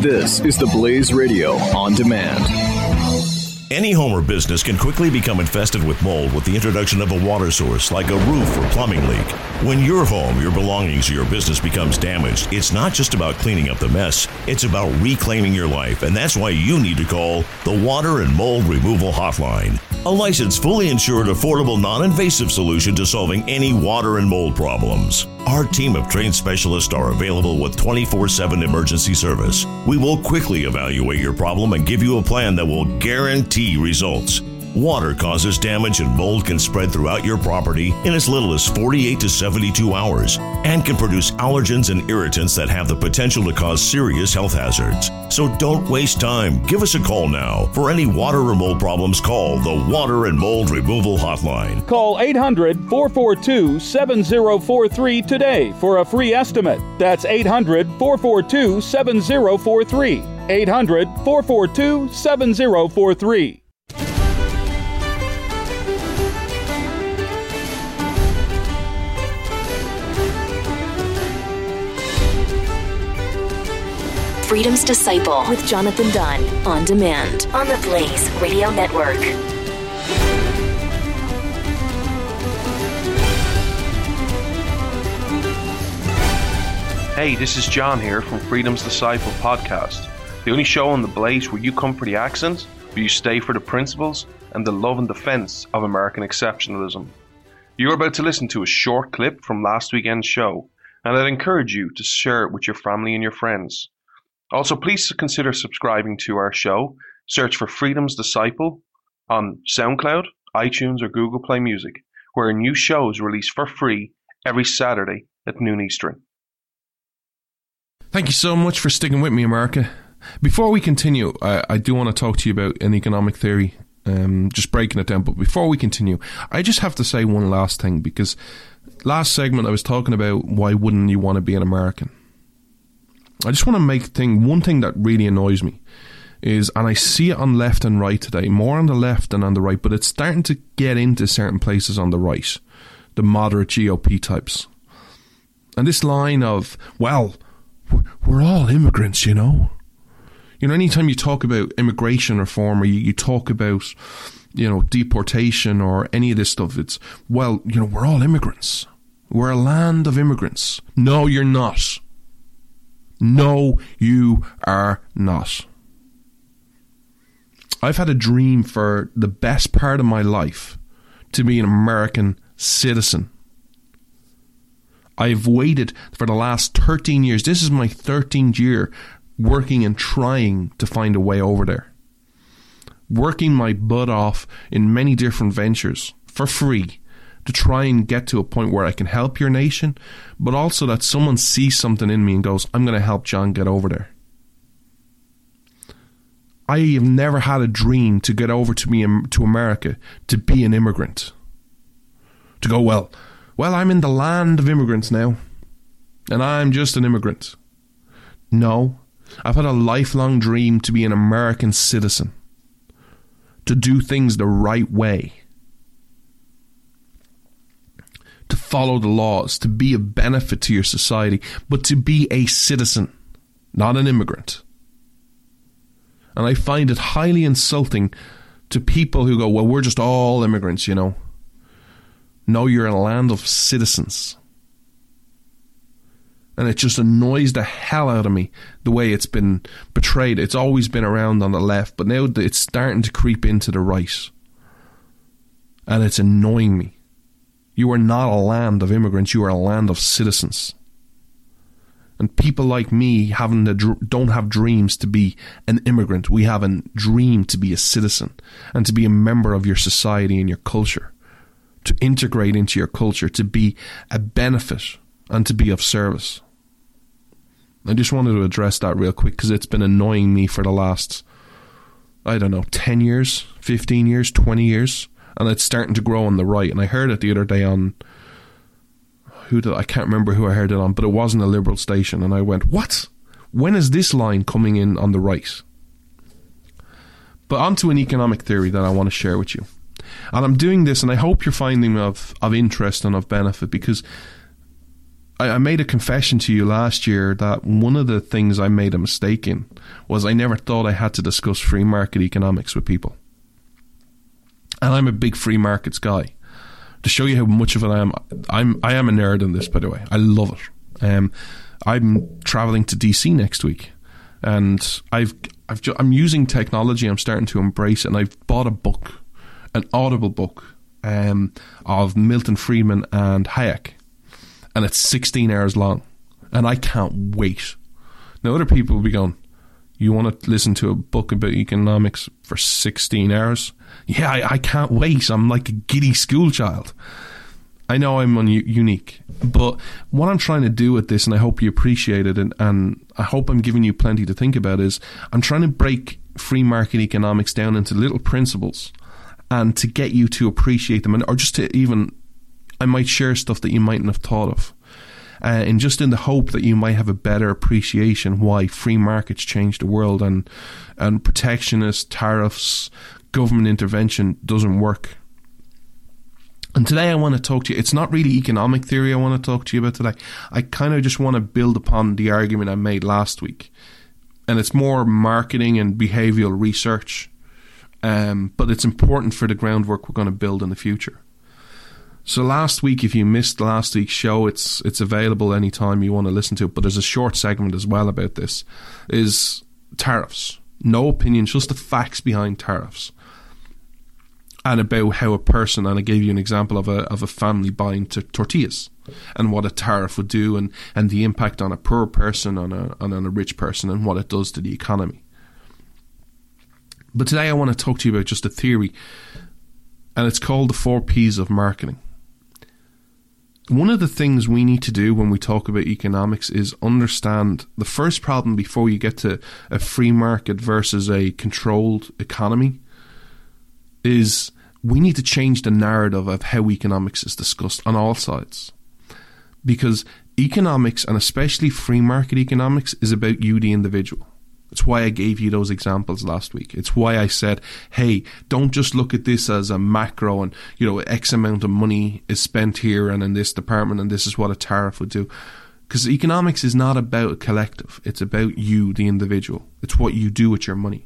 This is the Blaze Radio on demand. Any home or business can quickly become infested with mold with the introduction of a water source like a roof or plumbing leak. When your home, your belongings, or your business becomes damaged, it's not just about cleaning up the mess, it's about reclaiming your life, and that's why you need to call the Water and Mold Removal Hotline. A licensed, fully insured, affordable, non-invasive solution to solving any water and mold problems. Our team of trained specialists are available with 24/7 emergency service. We will quickly evaluate your problem and give you a plan that will guarantee results. Water causes damage and mold can spread throughout your property in as little as 48 to 72 hours and can produce allergens and irritants that have the potential to cause serious health hazards. So don't waste time. Give us a call now. For any water or mold problems, call the Water and Mold Removal Hotline. Call 800-442-7043 today for a free estimate. That's 800-442-7043. 800-442-7043. Freedom's Disciple with Jonathan Dunn on demand on the Blaze Radio Network. Hey, this is John here from Freedom's Disciple podcast, the only show on the Blaze where you come for the accent, where you stay for the principles and the love and defense of American exceptionalism. You're about to listen to a short clip from last weekend's show, and I'd encourage you to share it with your family and your friends. Also, please consider subscribing to our show. Search for Freedom's Disciple on SoundCloud, iTunes, or Google Play Music, where a new show is released for free every Saturday at noon Eastern. Thank you so much for sticking with me, America. Before we continue, I do want to talk to you about an economic theory, just breaking it down. But before we continue, I just have to say one last thing, because last segment I was talking about why wouldn't you want to be an American. I just want to make one thing that really annoys me is, and I see it on left and right today, more on the left than on the right, but it's starting to get into certain places on the right, the moderate GOP types. And this line of, well, we're all immigrants, you know. You know, anytime you talk about immigration reform or you talk about, you know, deportation or any of this stuff, it's, well, you know, we're all immigrants. We're a land of immigrants. No, you're not. No, you are not. I've had a dream for the best part of my life to be an American citizen. I've waited for the last 13 years. This is my 13th year working and trying to find a way over there. Working my butt off in many different ventures for free to try and get to a point where I can help your nation, but also that someone sees something in me and goes, I'm going to help John get over there. I have never had a dream to get over to America to be an immigrant. To go, well, I'm in the land of immigrants now, and I'm just an immigrant. No, I've had a lifelong dream to be an American citizen, to do things the right way, to follow the laws, to be of benefit to your society, but to be a citizen, not an immigrant. And I find it highly insulting to people who go, well, we're just all immigrants, you know. No, you're in a land of citizens. And it just annoys the hell out of me the way it's been portrayed. It's always been around on the left, but now it's starting to creep into the right. And it's annoying me. You are not a land of immigrants, you are a land of citizens. And people like me don't have dreams to be an immigrant. We have a dream to be a citizen and to be a member of your society and your culture, to integrate into your culture, to be a benefit and to be of service. I just wanted to address that real quick because it's been annoying me for the last, 10 years, 15 years, 20 years. And it's starting to grow on the right. And I heard it the other day on, I can't remember who I heard it on, but it wasn't a Liberal station. And I went, what? When is this line coming in on the right? But onto an economic theory that I want to share with you. And I'm doing this, and I hope you're finding of interest and of benefit, because I made a confession to you last year that one of the things I made a mistake in was I never thought I had to discuss free market economics with people. And I'm a big free markets guy. To show you how much of it I am a nerd in this, by the way. I love it. I'm traveling to DC next week, and I'm using technology. I'm starting to embrace it, and I've bought a book, an Audible book, of Milton Friedman and Hayek, and it's 16 hours long, and I can't wait. Now, other people will be going, you want to listen to a book about economics for 16 hours? Yeah, I can't wait. I'm like a giddy schoolchild. I know I'm unique, but what I'm trying to do with this, and I hope you appreciate it, and I hope I'm giving you plenty to think about, is I'm trying to break free market economics down into little principles and to get you to appreciate them, or just to even, I might share stuff that you mightn't have thought of. And just in the hope that you might have a better appreciation why free markets change the world, and protectionist tariffs, government intervention doesn't work. And today I want to talk to you, it's not really economic theory I want to talk to you about today. I kind of just want to build upon the argument I made last week. And it's more marketing and behavioural research. But it's important for the groundwork we're going to build in the future. So last week, if you missed last week's show, it's available anytime you want to listen to it. But there's a short segment as well about this, is tariffs. No opinions, just the facts behind tariffs. And about how a person, and I gave you an example of a family buying tortillas, and what a tariff would do, and the impact on a poor person, on a rich person, and what it does to the economy. But today I want to talk to you about just a theory, and it's called the 4 Ps of marketing. One of the things we need to do when we talk about economics is understand the first problem before you get to a free market versus a controlled economy is we need to change the narrative of how economics is discussed on all sides. Because economics, and especially free market economics, is about you, the individual. It's why I gave you those examples last week. It's why I said, hey, don't just look at this as a macro and, X amount of money is spent here and in this department and this is what a tariff would do. Because economics is not about a collective. It's about you, the individual. It's what you do with your money.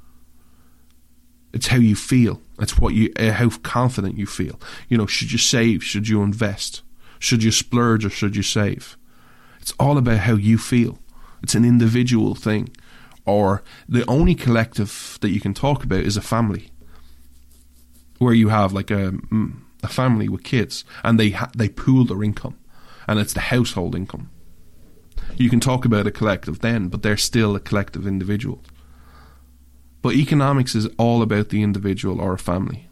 It's how you feel. It's how confident you feel. Should you save? Should you invest? Should you splurge or should you save? It's all about how you feel. It's an individual thing. Or the only collective that you can talk about is a family, where you have like a family with kids, and they pool their income, and it's the household income. You can talk about a collective then, but they're still a collective individual. But economics is all about the individual or a family.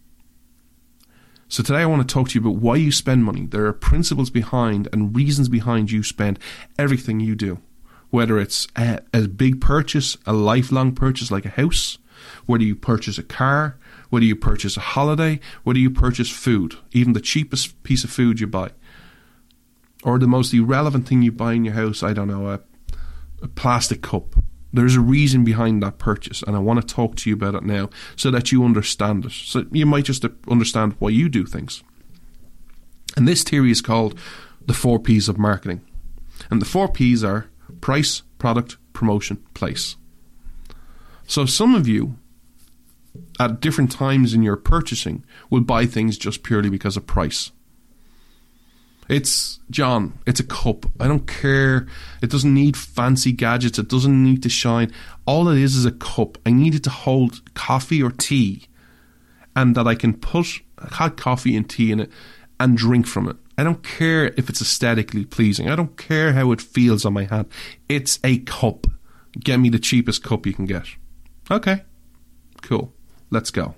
So today I want to talk to you about why you spend money. There are principles behind and reasons behind you spend everything you do. Whether it's a big purchase, a lifelong purchase like a house, whether you purchase a car, whether you purchase a holiday, whether you purchase food, even the cheapest piece of food you buy. Or the most irrelevant thing you buy in your house, I don't know, a plastic cup. There's a reason behind that purchase, and I want to talk to you about it now so that you understand it. So you might just understand why you do things. And this theory is called the 4 Ps of marketing. And the 4 Ps are price, product, promotion, place. So some of you, at different times in your purchasing, will buy things just purely because of price. It's a cup. I don't care. It doesn't need fancy gadgets. It doesn't need to shine. All it is a cup. I need it to hold coffee or tea, and that I can put hot coffee and tea in it and drink from it. I don't care if it's aesthetically pleasing. I don't care how it feels on my hand. It's a cup. Get me the cheapest cup you can get. Okay, cool. Let's go.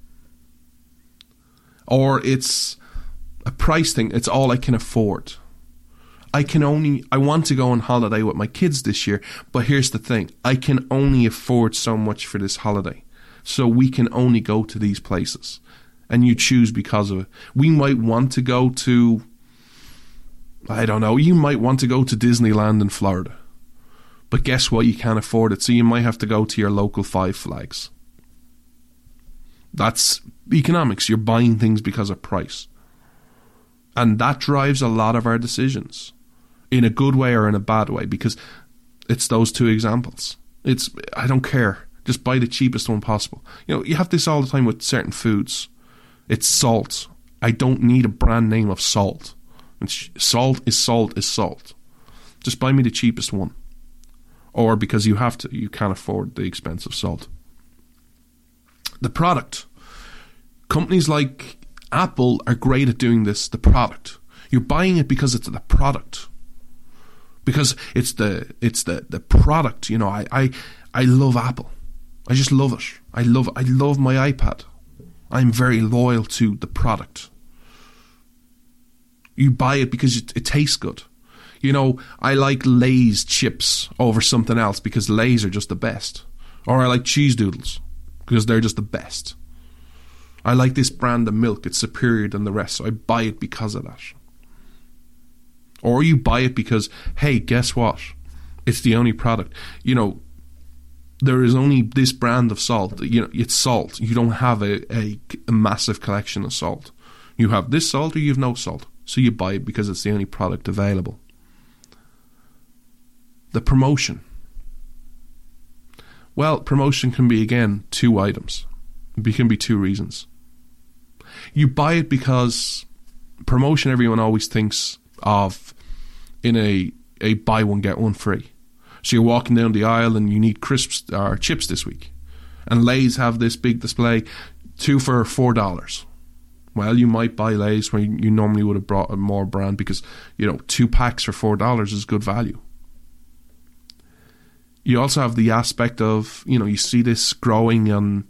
Or it's a price thing. It's all I can afford. I want to go on holiday with my kids this year, but here's the thing. I can only afford so much for this holiday. So we can only go to these places. And you choose because of it. We might want to go to, I don't know, you might want to go to Disneyland in Florida. But guess what? You can't afford it. So you might have to go to your local Five Flags. That's economics. You're buying things because of price. And that drives a lot of our decisions. in a good way or in a bad way, because it's those two examples. I don't care. Just buy the cheapest one possible. You know, you have this all the time with certain foods. It's salt. I don't need a brand name of salt. Salt is salt is salt. Just buy me the cheapest one. Or because you have to, you can't afford the expensive salt. The product. Companies like Apple are great at doing this, the product. You're buying it because it's the product. Because it's the product. You know, I love Apple. I just love it. I love my iPad. I'm very loyal to the product. You buy it because it tastes good. You know, I like Lay's chips over something else because Lay's are just the best. Or I like cheese doodles because they're just the best. I like this brand of milk. It's superior than the rest, so I buy it because of that. Or you buy it because, hey, guess what? It's the only product. You know, there is only this brand of salt. You know, it's salt. You don't have a massive collection of salt. You have this salt or you have no salt. So you buy it because it's the only product available. The promotion. Well, promotion can be, again, two items. It can be two reasons. You buy it because promotion, everyone always thinks of in a buy one get one free. So you're walking down the aisle and you need crisps or chips this week, and Lay's have this big display, 2 for $4. Well, you might buy Lay's when you normally would have brought a more brand because, you know, 2 packs for $4 is good value. You also have the aspect of, you know, you see this growing on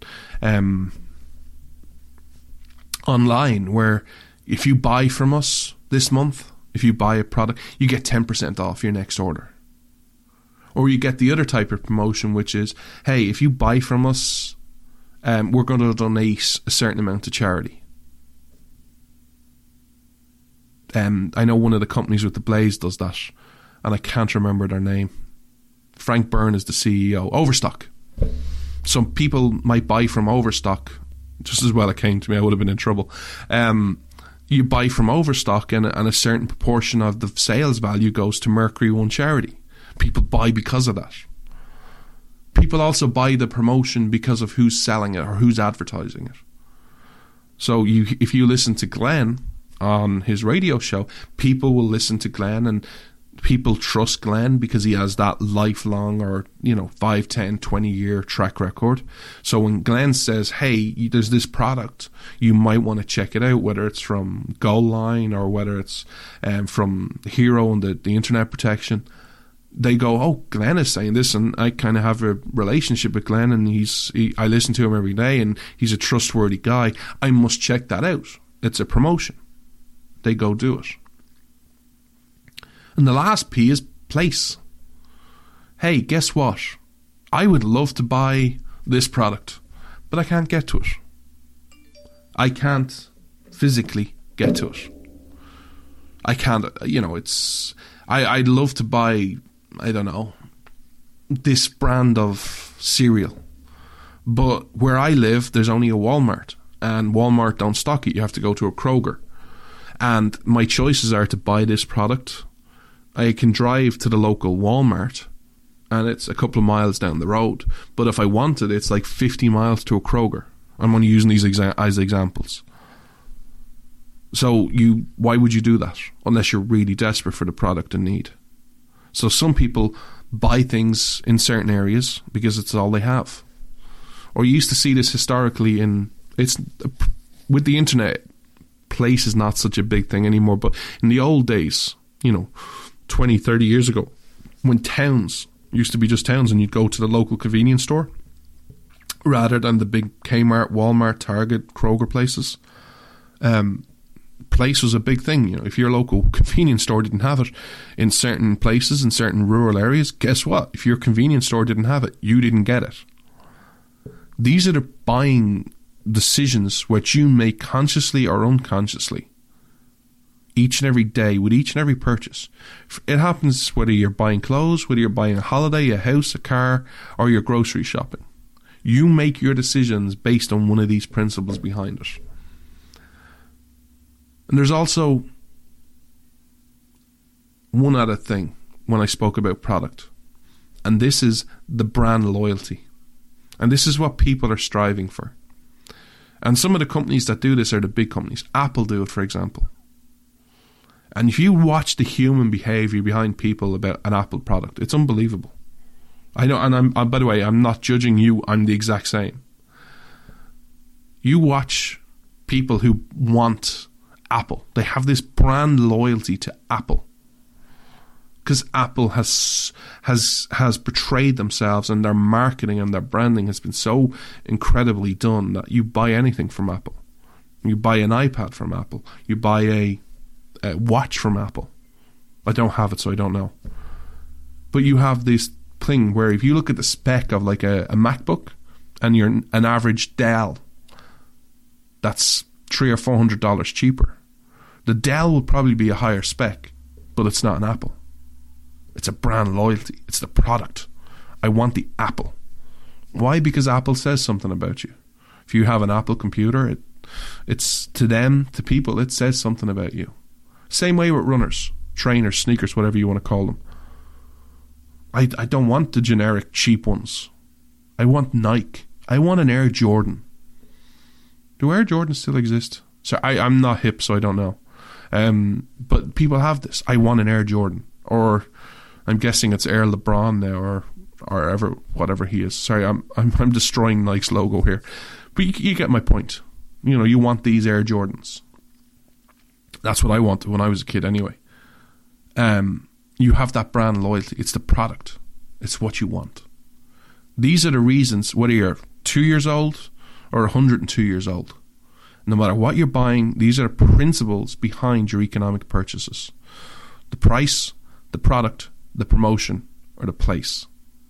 online, where if you buy from us this month, if you buy a product, you get 10% off your next order. Or you get the other type of promotion, which is, hey, if you buy from us, we're going to donate a certain amount to charity. I know one of the companies with the Blaze does that, and I can't remember their name. Frank Byrne is the CEO. Overstock. Some people might buy from Overstock. Just as well it came to me, I would have been in trouble. You buy from Overstock, and a certain proportion of the sales value goes to Mercury One charity. People buy because of that. People also buy the promotion because of who's selling it or who's advertising it. So if you listen to Glenn on his radio show, people will listen to Glenn, and people trust Glenn because he has that lifelong, or, you know, 5, 10, 20-year track record. So when Glenn says, hey, there's this product, you might want to check it out, whether it's from Goal Line or whether it's from Hero and the internet protection, they go, oh, Glenn is saying this, and I kind of have a relationship with Glenn, and I listen to him every day, and he's a trustworthy guy. I must check that out. It's a promotion. They go do it. And the last P is place. Hey, guess what? I would love to buy this product, but I can't get to it. I can't physically get to it. I can't, you know, I'd love to buy, I don't know, this brand of cereal. But where I live, there's only a Walmart, and Walmart don't stock it. You have to go to a Kroger. And my choices are to buy this product. I can drive to the local Walmart, and it's a couple of miles down the road. But if I wanted, it's like 50 miles to a Kroger. I'm only using these as examples. So why would you do that unless you're really desperate for the product in need? So some people buy things in certain areas because it's all they have. Or you used to see this historically with the internet, place is not such a big thing anymore. But in the old days, you know, 20, 30 years ago, when towns used to be just towns and you'd go to the local convenience store rather than the big Kmart, Walmart, Target, Kroger places, place was a big thing. You know, if your local convenience store didn't have it in certain places, in certain rural areas, guess what? If your convenience store didn't have it, you didn't get it. These are the buying decisions which you make consciously or unconsciously each and every day with each and every purchase. It happens whether you're buying clothes, whether you're buying a holiday, a house, a car, or you're grocery shopping. You make your decisions based on one of these principles behind it. And there's also one other thing when I spoke about product, and this is the brand loyalty. And this is what people are striving for. And some of the companies that do this are the big companies. Apple do it, for example. And if you watch the human behavior behind people about an Apple product, it's unbelievable. I know, and by the way, I'm not judging you. I'm the exact same. You watch people who want Apple. They have this brand loyalty to Apple. Because Apple has portrayed themselves, and their marketing and their branding has been so incredibly done that you buy anything from Apple. You buy an iPad from Apple. You buy a watch from Apple. I don't have it, so I don't know. But you have this thing where if you look at the spec of like a MacBook and you're an average Dell, that's $300 or $400 cheaper. The Dell will probably be a higher spec, but it's not an Apple. It's a brand loyalty. It's the product. I want the Apple. Why? Because Apple says something about you. If you have an Apple computer, it's to them, to people, it says something about you. Same way with runners, trainers, sneakers, whatever you want to call them. I don't want the generic cheap ones. I want Nike. I want an Air Jordan. Do Air Jordans still exist? So I'm not hip, so I don't know. But people have this. I want an Air Jordan. Or I'm guessing it's Air LeBron now, or whatever he is. Sorry, I'm destroying Nike's logo here, but you get my point. You know, you want these Air Jordans. That's what I wanted when I was a kid, anyway. You have that brand loyalty. It's the product. It's what you want. These are the reasons. Whether you're 2 years old or 102 years old, no matter what you're buying, these are the principles behind your economic purchases: the price, the product, the promotion, or the place.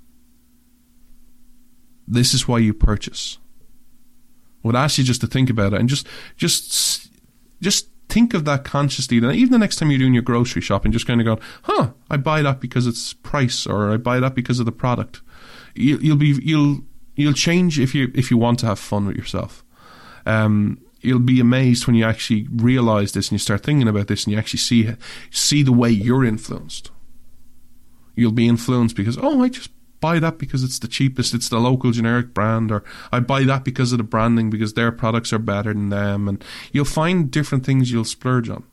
This is why you purchase. I would ask you just to think about it and just think of that consciously. Even the next time you're doing your grocery shopping, just kind of go, I buy that because it's price, or I buy that because of the product. You'll change if you want to have fun with yourself. You'll be amazed when you actually realize this and you start thinking about this and you actually see the way you're influenced. You'll be influenced because, I just buy that because it's the cheapest, it's the local generic brand, or I buy that because of the branding, because their products are better than them, and you'll find different things you'll splurge on.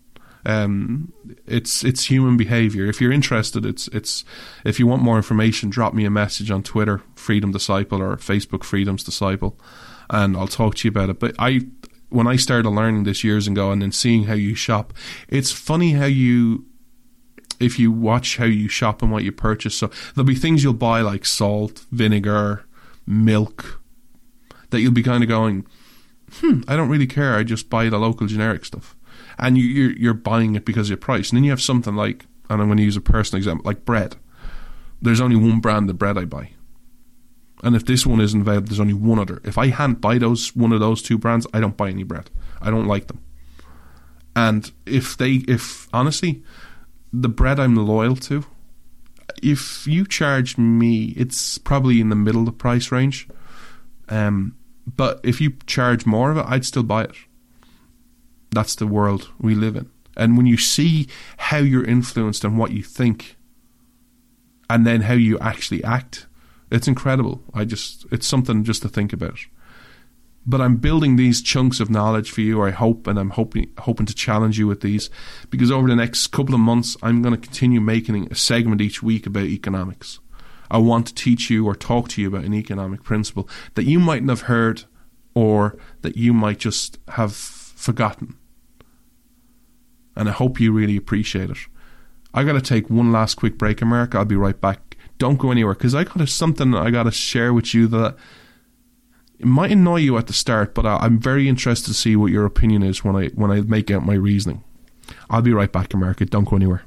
It's human behavior. If you're interested, it's if you want more information, drop me a message on Twitter, Freedom Disciple, or Facebook, Freedom's Disciple, and I'll talk to you about it. But when I started learning this years ago and then seeing how you shop, it's funny how if you watch how you shop and what you purchase. So there'll be things you'll buy like salt, vinegar, milk, that you'll be kind of going, I don't really care. I just buy the local generic stuff. And you're buying it because of your price. And then you have something like, and I'm going to use a personal example, like bread. There's only one brand of bread I buy. And if this one isn't available, there's only one other. If I hadn't buy one of those two brands, I don't buy any bread. I don't like them. And if honestly, the bread I'm loyal to, if you charge me, it's probably in the middle of the price range. But if you charge more of it, I'd still buy it. That's the world we live in. And when you see how you're influenced and what you think, and then how you actually act, it's incredible. It's something just to think about. But I'm building these chunks of knowledge for you, I hope, and I'm hoping to challenge you with these, because over the next couple of months, I'm going to continue making a segment each week about economics. I want to teach you or talk to you about an economic principle that you mightn't have heard, or that you might just have forgotten. And I hope you really appreciate it. I got to take one last quick break, America. I'll be right back. Don't go anywhere, because I got something I got to share with you that it might annoy you at the start, but I'm very interested to see what your opinion is when I make out my reasoning. I'll be right back, America. Don't go anywhere.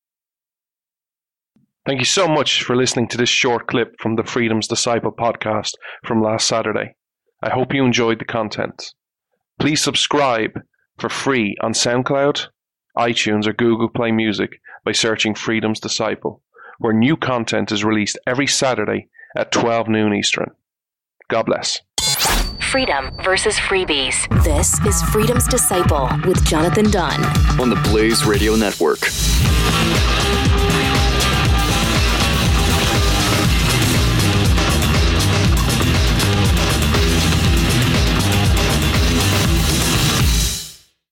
Thank you so much for listening to this short clip from the Freedom's Disciple podcast from last Saturday. I hope you enjoyed the content. Please subscribe for free on SoundCloud, iTunes, or Google Play Music by searching Freedom's Disciple, where new content is released every Saturday at 12 noon Eastern. God bless. freedom versus freebies. This is Freedom's Disciple with Jonathan Dunn on the Blaze Radio Network.